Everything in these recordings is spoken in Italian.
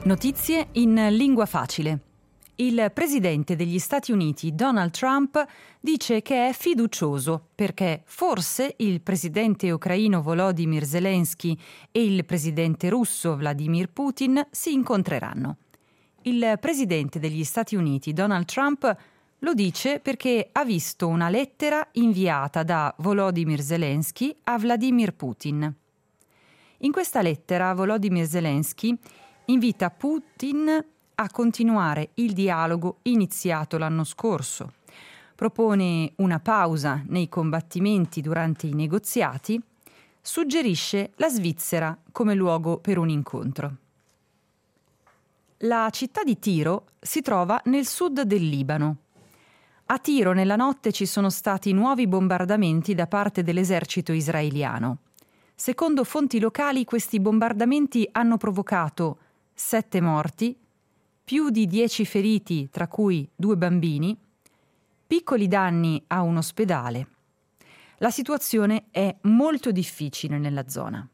Notizie in lingua facile. Il presidente degli Stati Uniti, Donald Trump, dice che è fiducioso perché forse il presidente ucraino Volodymyr Zelensky e il presidente russo Vladimir Putin si incontreranno. Il presidente degli Stati Uniti, Donald Trump, lo dice perché ha visto una lettera inviata da Volodymyr Zelensky a Vladimir Putin. In questa lettera Volodymyr Zelensky invita Putin a continuare il dialogo iniziato l'anno scorso, propone una pausa nei combattimenti durante i negoziati, suggerisce la Svizzera come luogo per un incontro. La città di Tiro si trova nel sud del Libano. A Tiro nella notte ci sono stati nuovi bombardamenti da parte dell'esercito israeliano. Secondo fonti locali questi bombardamenti hanno provocato 7 morti, più di 10 feriti, tra cui 2 bambini, piccoli danni a un ospedale. La situazione è molto difficile nella zona.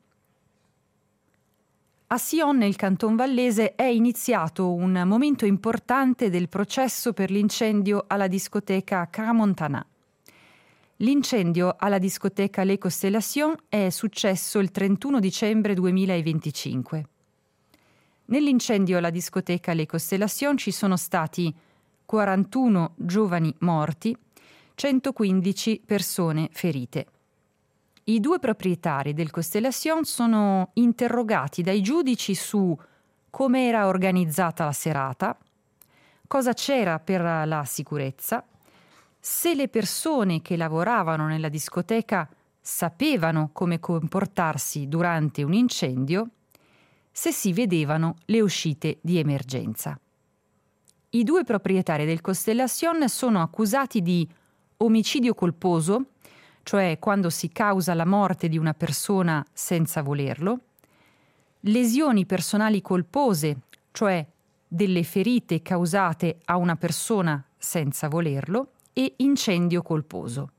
A Sion, nel Canton Vallese, è iniziato un momento importante del processo per l'incendio alla discoteca Crans-Montana. L'incendio alla discoteca Les Constellations è successo il 31 dicembre 2025. Nell'incendio alla discoteca Les Constellations ci sono stati 41 giovani morti, 115 persone ferite. I 2 proprietari del Constellation sono interrogati dai giudici su come era organizzata la serata, cosa c'era per la sicurezza, se le persone che lavoravano nella discoteca sapevano come comportarsi durante un incendio, se si vedevano le uscite di emergenza. I 2 proprietari del Constellation sono accusati di omicidio colposo, cioè quando si causa la morte di una persona senza volerlo, lesioni personali colpose, cioè delle ferite causate a una persona senza volerlo, e incendio colposo.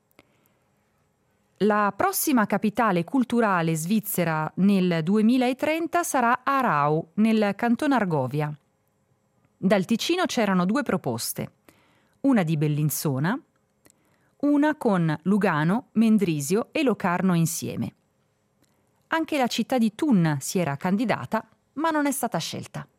La prossima capitale culturale svizzera nel 2030 sarà Aarau, nel Canton Argovia. Dal Ticino c'erano 2 proposte, una di Bellinzona, una con Lugano, Mendrisio e Locarno insieme. Anche la città di Thun si era candidata, ma non è stata scelta.